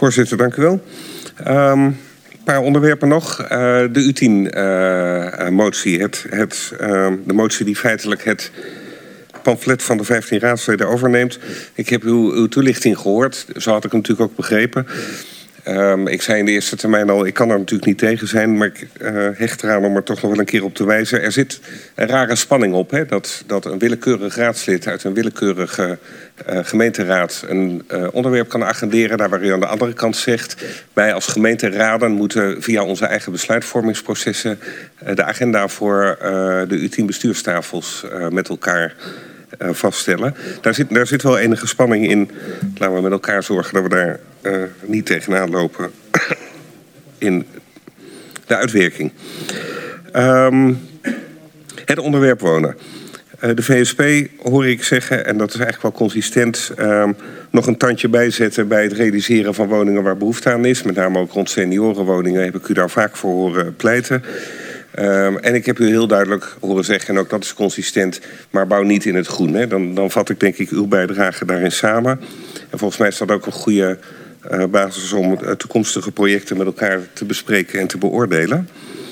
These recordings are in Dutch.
Voorzitter, dank u wel. Een paar onderwerpen nog. De U10-motie. De motie die feitelijk het pamflet van de 15 raadsleden overneemt. Ik heb uw toelichting gehoord. Zo had ik hem natuurlijk ook begrepen. Ik zei in de eerste termijn al, ik kan er natuurlijk niet tegen zijn, maar ik hecht eraan om er toch nog wel een keer op te wijzen. Er zit een rare spanning op, hè? Dat een willekeurig raadslid uit een willekeurige gemeenteraad een onderwerp kan agenderen. Daar waar u aan de andere kant zegt, wij als gemeenteraden moeten via onze eigen besluitvormingsprocessen de agenda voor de U10 bestuurstafels met elkaar vaststellen. Daar zit wel enige spanning in. Laten we met elkaar zorgen dat we daar niet tegenaan lopen in de uitwerking. Het onderwerp wonen. De VSP hoor ik zeggen, en dat is eigenlijk wel consistent, nog een tandje bijzetten bij het realiseren van woningen waar behoefte aan is. Met name ook rond seniorenwoningen heb ik u daar vaak voor horen pleiten. En ik heb u heel duidelijk horen zeggen, en ook dat is consistent, maar bouw niet in het groen. Hè. Dan vat ik denk ik uw bijdrage daarin samen. En volgens mij is dat ook een goede basis om toekomstige projecten met elkaar te bespreken en te beoordelen.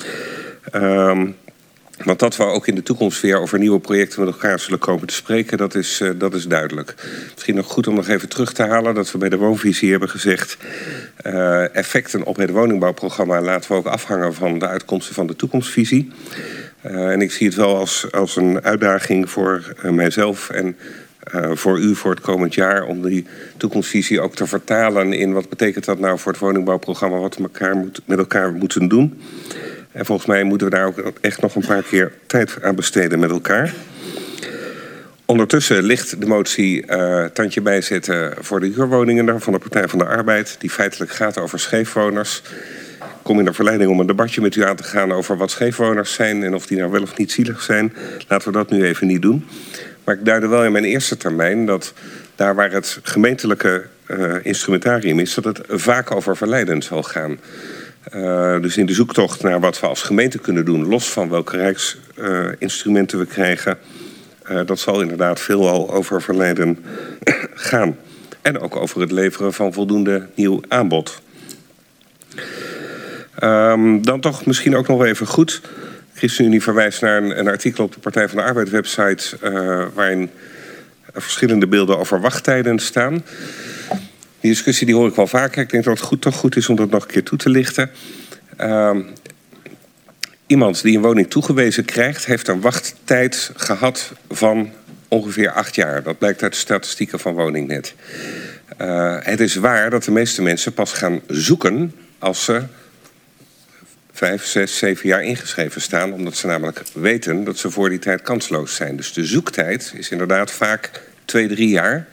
Want dat we ook in de toekomst weer over nieuwe projecten met elkaar zullen komen te spreken, dat is duidelijk. Misschien nog goed om nog even terug te halen dat we bij de woonvisie hebben gezegd, effecten op het woningbouwprogramma laten we ook afhangen van de uitkomsten van de toekomstvisie. En ik zie het wel als een uitdaging voor mijzelf en voor u voor het komend jaar om die toekomstvisie ook te vertalen in wat betekent dat nou voor het woningbouwprogramma, wat we met elkaar moeten doen. En volgens mij moeten we daar ook echt nog een paar keer tijd aan besteden met elkaar. Ondertussen ligt de motie tandje bijzetten voor de huurwoningen van de Partij van de Arbeid, die feitelijk gaat over scheefwoners. Ik kom in de verleiding om een debatje met u aan te gaan over wat scheefwoners zijn en of die nou wel of niet zielig zijn. Laten we dat nu even niet doen. Maar ik duidde wel in mijn eerste termijn dat daar waar het gemeentelijke instrumentarium is, dat het vaak over verleiden zal gaan. Dus in de zoektocht naar wat we als gemeente kunnen doen, los van welke rijksinstrumenten we krijgen, dat zal inderdaad veelal over verleiden gaan. En ook over het leveren van voldoende nieuw aanbod. Dan toch misschien ook nog even goed. ChristenUnie verwijst naar een artikel op de Partij van de Arbeid website, waarin verschillende beelden over wachttijden staan. Die discussie die hoor ik wel vaker. Ik denk dat het toch goed is om dat nog een keer toe te lichten. Iemand die een woning toegewezen krijgt, heeft een wachttijd gehad van ongeveer 8 jaar. Dat blijkt uit de statistieken van Woningnet. Het is waar dat de meeste mensen pas gaan zoeken als ze 5, 6, 7 jaar ingeschreven staan. Omdat ze namelijk weten dat ze voor die tijd kansloos zijn. Dus de zoektijd is inderdaad vaak 2, 3 jaar.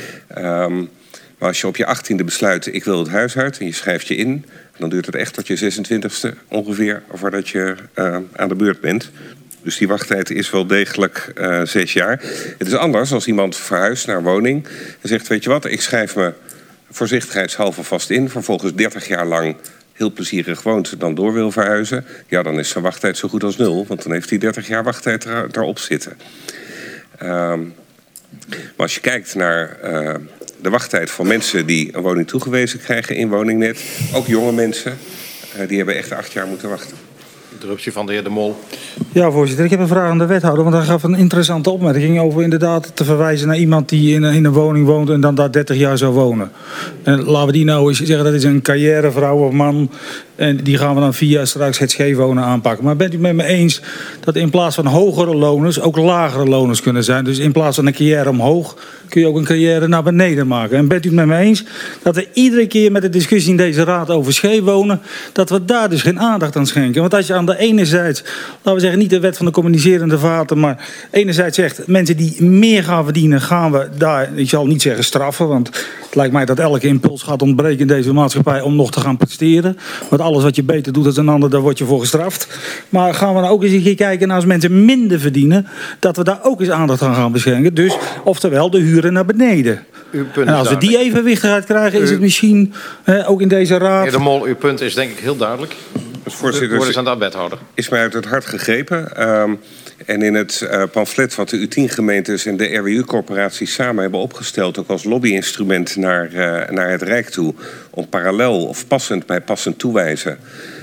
Maar als je op je 18e besluit, ik wil het huis uit, en je schrijft je in, dan duurt het echt tot je 26e ongeveer voordat je aan de beurt bent. Dus die wachttijd is wel degelijk 6 jaar. Het is anders als iemand verhuist naar een woning en zegt, weet je wat, ik schrijf me voorzichtigheidshalve vast in, vervolgens 30 jaar lang heel plezierig woont, dan door wil verhuizen. Ja, dan is zijn wachttijd zo goed als 0, want dan heeft hij 30 jaar wachttijd erop zitten. Maar als je kijkt naar de wachttijd van mensen die een woning toegewezen krijgen in Woningnet, ook jonge mensen, die hebben echt 8 jaar moeten wachten. Interruptie van de heer De Mol. Ja, voorzitter. Ik heb een vraag aan de wethouder, want hij gaf een interessante opmerking over inderdaad te verwijzen naar iemand die in een woning woont en dan daar 30 jaar zou wonen. En laten we die nou eens zeggen, dat is een carrièrevrouw of man en die gaan we dan via straks het scheefwonen aanpakken. Maar bent u met me eens dat in plaats van hogere loners ook lagere loners kunnen zijn? Dus in plaats van een carrière omhoog kun je ook een carrière naar beneden maken. En bent u het met me eens dat we iedere keer met de discussie in deze raad over scheefwonen, dat we daar dus geen aandacht aan schenken? Want als je aan de ene zijde, laten we zeggen niet de wet van de communicerende vaten, maar enerzijds zegt mensen die meer gaan verdienen, gaan we daar, ik zal niet zeggen straffen, want het lijkt mij dat elke impuls gaat ontbreken in deze maatschappij om nog te gaan presteren. Want alles wat je beter doet dan een ander, daar word je voor gestraft. Maar gaan we nou ook eens een keer kijken naar als mensen minder verdienen, dat we daar ook eens aandacht aan gaan beschenken. Dus, oftewel de huren naar beneden. En als we die evenwichtigheid krijgen, is het misschien ook in deze raad. Meneer De Mol, uw punt is denk ik heel duidelijk. Woorden aan de wethouder. Is mij uit het hart gegrepen. En in het pamflet wat de U10-gemeentes en de RWU-corporatie samen hebben opgesteld, ook als lobbyinstrument naar het Rijk toe, om parallel of passend bij passend toewijzen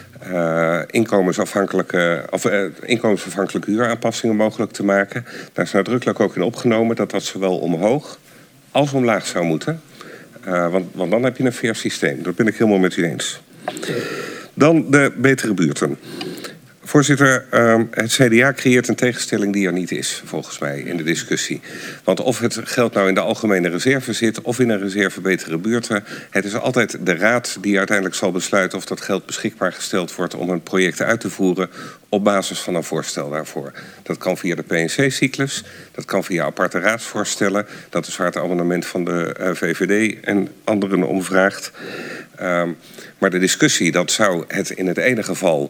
inkomensafhankelijke huuraanpassingen mogelijk te maken. Daar is nadrukkelijk ook in opgenomen dat zowel omhoog als omlaag zou moeten. Want dan heb je een fair systeem. Dat ben ik helemaal met u eens. Dan de betere buurten. Voorzitter, het CDA creëert een tegenstelling die er niet is, volgens mij, in de discussie. Want of het geld nou in de algemene reserve zit of in een reserve betere buurten, het is altijd de raad die uiteindelijk zal besluiten of dat geld beschikbaar gesteld wordt om een project uit te voeren op basis van een voorstel daarvoor. Dat kan via de PNC-cyclus, dat kan via aparte raadsvoorstellen. Dat is waar het amendement van de VVD en anderen om vraagt. Maar de discussie, dat zou het in het ene geval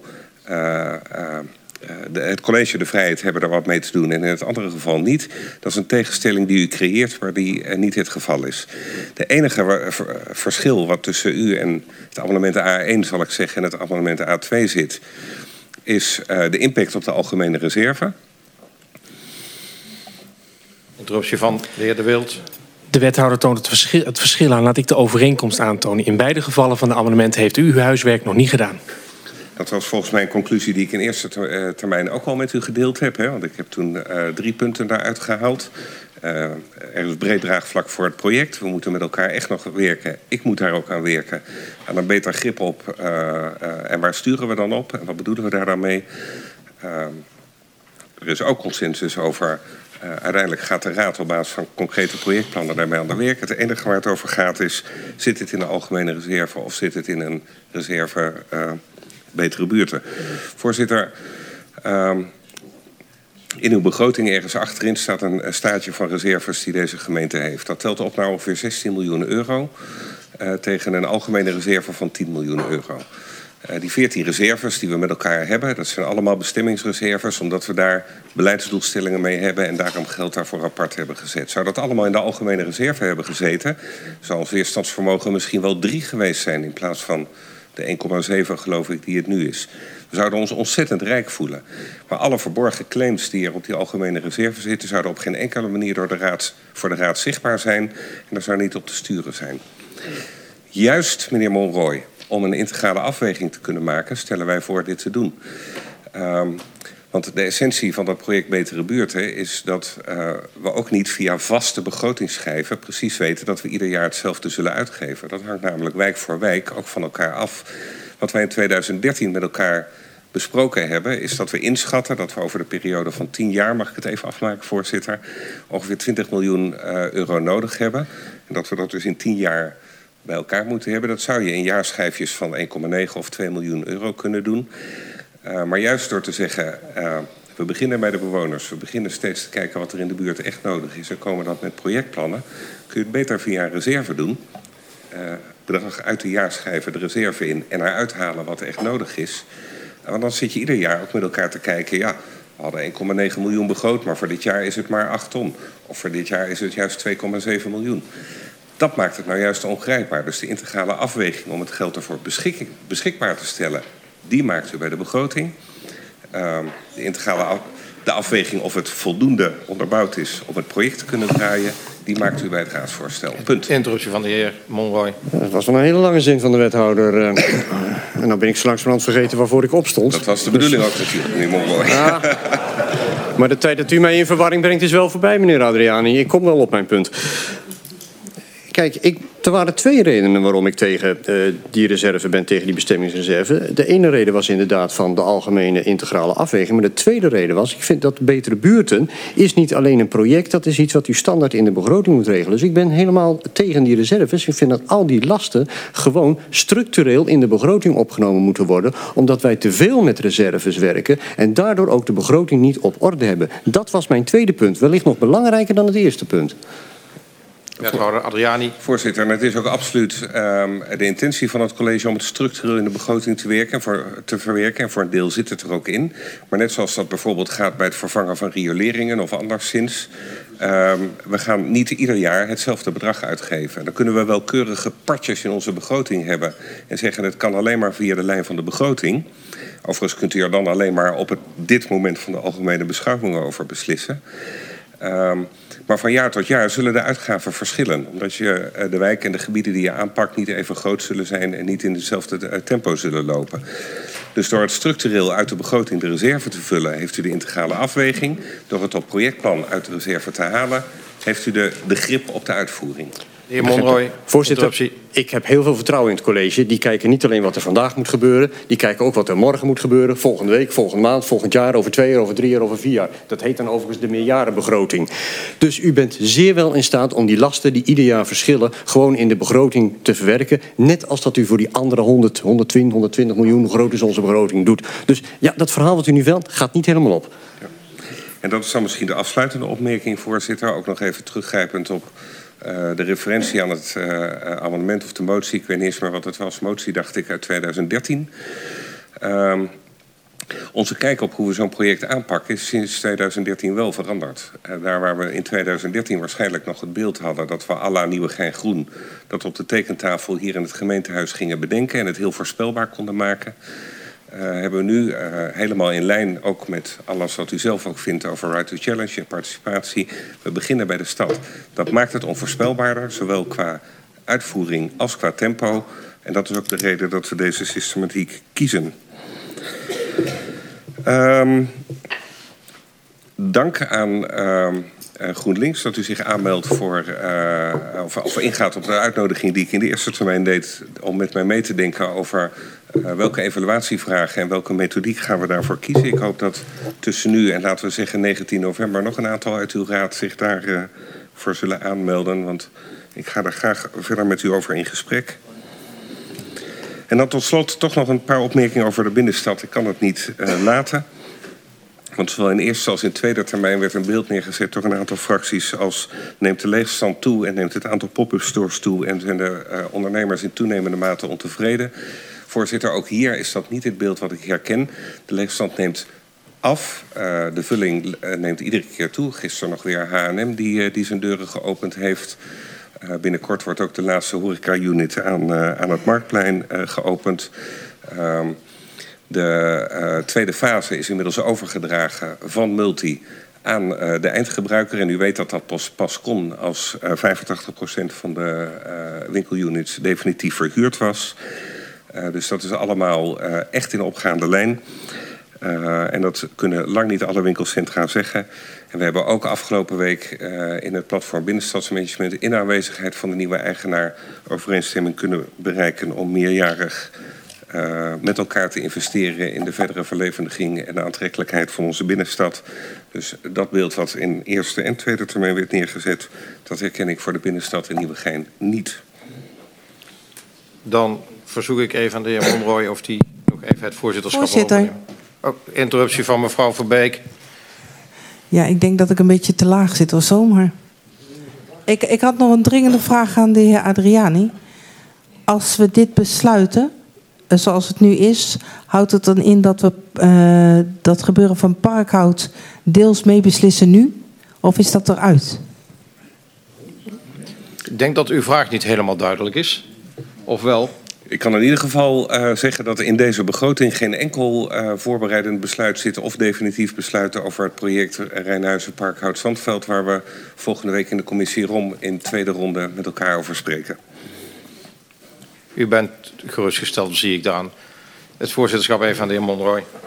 het college de vrijheid hebben er wat mee te doen en in het andere geval niet. Dat is een tegenstelling die u creëert, maar die niet het geval is. De enige verschil wat tussen u en het amendement A1, zal ik zeggen, en het amendement A2 zit, is de impact op de algemene reserve. Interruptie van de heer De Wild. De wethouder toont het verschil aan. Laat ik de overeenkomst aantonen. In beide gevallen van de amendementen heeft u uw huiswerk nog niet gedaan. Dat was volgens mij een conclusie die ik in eerste termijn ook al met u gedeeld heb. Hè? Want ik heb toen 3 punten daaruit gehaald. Er is breed draagvlak voor het project. We moeten met elkaar echt nog werken. Ik moet daar ook aan werken. Aan een beter grip op. En waar sturen we dan op? En wat bedoelen we daar dan mee? Er is ook consensus over. Uiteindelijk gaat de raad op basis van concrete projectplannen daarmee aan de werk. Het enige waar het over gaat is, zit het in de algemene reserve of zit het in een reserve betere buurten? Voorzitter, in uw begroting ergens achterin staat een staatje van reserves die deze gemeente heeft. Dat telt op naar ongeveer 16 miljoen euro tegen een algemene reserve van 10 miljoen euro. Die 14 reserves die we met elkaar hebben, dat zijn allemaal bestemmingsreserves, omdat we daar beleidsdoelstellingen mee hebben en daarom geld daarvoor apart hebben gezet. Zou dat allemaal in de algemene reserve hebben gezeten, zou ons weerstandsvermogen misschien wel 3 geweest zijn in plaats van de 1,7 geloof ik die het nu is. We zouden ons ontzettend rijk voelen. Maar alle verborgen claims die er op die algemene reserve zitten, zouden op geen enkele manier voor de raad zichtbaar zijn en daar zou niet op te sturen zijn. Juist, meneer Monroy, om een integrale afweging te kunnen maken, stellen wij voor dit te doen. Want de essentie van dat project Betere Buurten is dat we ook niet via vaste begrotingsschijven precies weten dat we ieder jaar hetzelfde zullen uitgeven. Dat hangt namelijk wijk voor wijk ook van elkaar af. Wat wij in 2013 met elkaar besproken hebben, is dat we inschatten dat we over de periode van 10 jaar, mag ik het even afmaken, voorzitter, ongeveer 20 miljoen euro nodig hebben. En dat we dat dus in 10 jaar bij elkaar moeten hebben. Dat zou je in jaarschijfjes van 1,9 of 2 miljoen euro kunnen doen. Maar juist door te zeggen, we beginnen bij de bewoners. We beginnen steeds te kijken wat er in de buurt echt nodig is. En komen dat met projectplannen. Kun je het beter via een reserve doen. Bedrag uit de jaarschijven de reserve in en eruit halen wat echt nodig is. Want dan zit je ieder jaar ook met elkaar te kijken. Ja, we hadden 1,9 miljoen begroot, maar voor dit jaar is het maar 8 ton. Of voor dit jaar is het juist 2,7 miljoen. Dat maakt het nou juist ongrijpbaar. Dus de integrale afweging om het geld ervoor beschikbaar te stellen, die maakt u bij de begroting. De afweging of het voldoende onderbouwd is om het project te kunnen draaien, die maakt u bij het raadsvoorstel. Punt. Interruptie van de heer Monroy. Dat was wel een hele lange zin van de wethouder. En dan ben ik zo langzamerhand vergeten waarvoor ik opstond. Dat was de bedoeling ook natuurlijk, meneer Monroy. Ja. Maar de tijd dat u mij in verwarring brengt is wel voorbij, meneer Adriani. Ik kom wel op mijn punt. Kijk, er waren 2 redenen waarom ik tegen die reserve ben, tegen die bestemmingsreserve. De ene reden was inderdaad van de algemene integrale afweging. Maar de tweede reden was, ik vind dat Betere Buurten is niet alleen een project. Dat is iets wat u standaard in de begroting moet regelen. Dus ik ben helemaal tegen die reserves. Ik vind dat al die lasten gewoon structureel in de begroting opgenomen moeten worden. Omdat wij te veel met reserves werken en daardoor ook de begroting niet op orde hebben. Dat was mijn tweede punt. Wellicht nog belangrijker dan het eerste punt. Wethouder Adriani. Voorzitter, en het is ook absoluut de intentie van het college om het structureel in de begroting te verwerken. En voor een deel zit het er ook in. Maar net zoals dat bijvoorbeeld gaat bij het vervangen van rioleringen of anderszins. We gaan niet ieder jaar hetzelfde bedrag uitgeven. Dan kunnen we wel keurige partjes in onze begroting hebben. En zeggen het kan alleen maar via de lijn van de begroting. Overigens kunt u er dan alleen maar op dit moment van de algemene beschouwingen over beslissen. Maar van jaar tot jaar zullen de uitgaven verschillen. Omdat je de wijken en de gebieden die je aanpakt niet even groot zullen zijn en niet in hetzelfde tempo zullen lopen. Dus door het structureel uit de begroting de reserve te vullen, heeft u de integrale afweging. Door het op projectplan uit de reserve te halen, heeft u de grip op de uitvoering. De heer Monroy, voorzitter, ik heb heel veel vertrouwen in het college. Die kijken niet alleen wat er vandaag moet gebeuren. Die kijken ook wat er morgen moet gebeuren. Volgende week, volgende maand, volgend jaar, over 2 jaar, over 3 jaar, over 4 jaar. Dat heet dan overigens de meerjarenbegroting. Dus u bent zeer wel in staat om die lasten die ieder jaar verschillen gewoon in de begroting te verwerken. Net als dat u voor die andere 120 miljoen, hoe groot is onze begroting, doet. Dus ja, dat verhaal wat u nu velt gaat niet helemaal op. Ja. En dat is dan misschien de afsluitende opmerking, voorzitter. Ook nog even teruggrijpend op de referentie aan het amendement of de motie. Ik weet niet eens meer wat het was. Motie, dacht ik, uit 2013. Onze kijk op hoe we zo'n project aanpakken is sinds 2013 wel veranderd. Daar waar we in 2013 waarschijnlijk nog het beeld hadden dat we à la Nieuwegein Groen dat op de tekentafel hier in het gemeentehuis gingen bedenken en het heel voorspelbaar konden maken, hebben we nu helemaal in lijn ook met alles wat u zelf ook vindt over right to challenge en participatie. We beginnen bij de stad. Dat maakt het onvoorspelbaarder, zowel qua uitvoering als qua tempo. En dat is ook de reden dat we deze systematiek kiezen. Dank aan GroenLinks dat u zich aanmeldt voor, of ingaat op de uitnodiging die ik in de eerste termijn deed om met mij mee te denken over welke evaluatievragen en welke methodiek gaan we daarvoor kiezen. Ik hoop dat tussen nu en laten we zeggen 19 november nog een aantal uit uw raad zich daarvoor voor zullen aanmelden. Want ik ga daar graag verder met u over in gesprek. En dan tot slot toch nog een paar opmerkingen over de binnenstad. Ik kan het niet laten. Want zowel in eerste als in tweede termijn werd een beeld neergezet door een aantal fracties als neemt de leegstand toe en neemt het aantal pop-up stores toe en zijn de ondernemers in toenemende mate ontevreden. Voorzitter, ook hier is dat niet het beeld wat ik herken. De leegstand neemt af. De vulling neemt iedere keer toe. Gisteren nog weer H&M die zijn deuren geopend heeft. Binnenkort wordt ook de laatste horeca-unit aan het Marktplein geopend. De tweede fase is inmiddels overgedragen van Multi aan de eindgebruiker. En u weet dat dat pas kon als 85% van de winkelunits definitief verhuurd was. Dus dat is allemaal echt in opgaande lijn. En dat kunnen lang niet alle winkelcentra zeggen. En we hebben ook afgelopen week in het platform Binnenstadsmanagement in aanwezigheid van de nieuwe eigenaar overeenstemming kunnen bereiken om meerjarig met elkaar te investeren in de verdere verlevendiging en de aantrekkelijkheid van onze binnenstad. Dus dat beeld wat in eerste en tweede termijn werd neergezet, dat herken ik voor de binnenstad in Nieuwegein niet. Dan verzoek ik even aan de heer Monroy of die nog even het voorzitterschap wil overnemen. Oh, interruptie van mevrouw Verbeek. Ja, ik denk dat ik een beetje te laag zit of zo, maar ik had nog een dringende vraag aan de heer Adriani. Als we dit besluiten, zoals het nu is, houdt het dan in dat we dat gebeuren van Parkhout deels meebeslissen nu? Of is dat eruit? Ik denk dat uw vraag niet helemaal duidelijk is. Of wel? Ik kan in ieder geval zeggen dat in deze begroting geen enkel voorbereidend besluit zit of definitief besluiten over het project Rijnhuizen Parkhout Zandveld, waar we volgende week in de commissie ROM in tweede ronde met elkaar over spreken. U bent gerustgesteld, zie ik dan. Het voorzitterschap even aan de heer Monroy.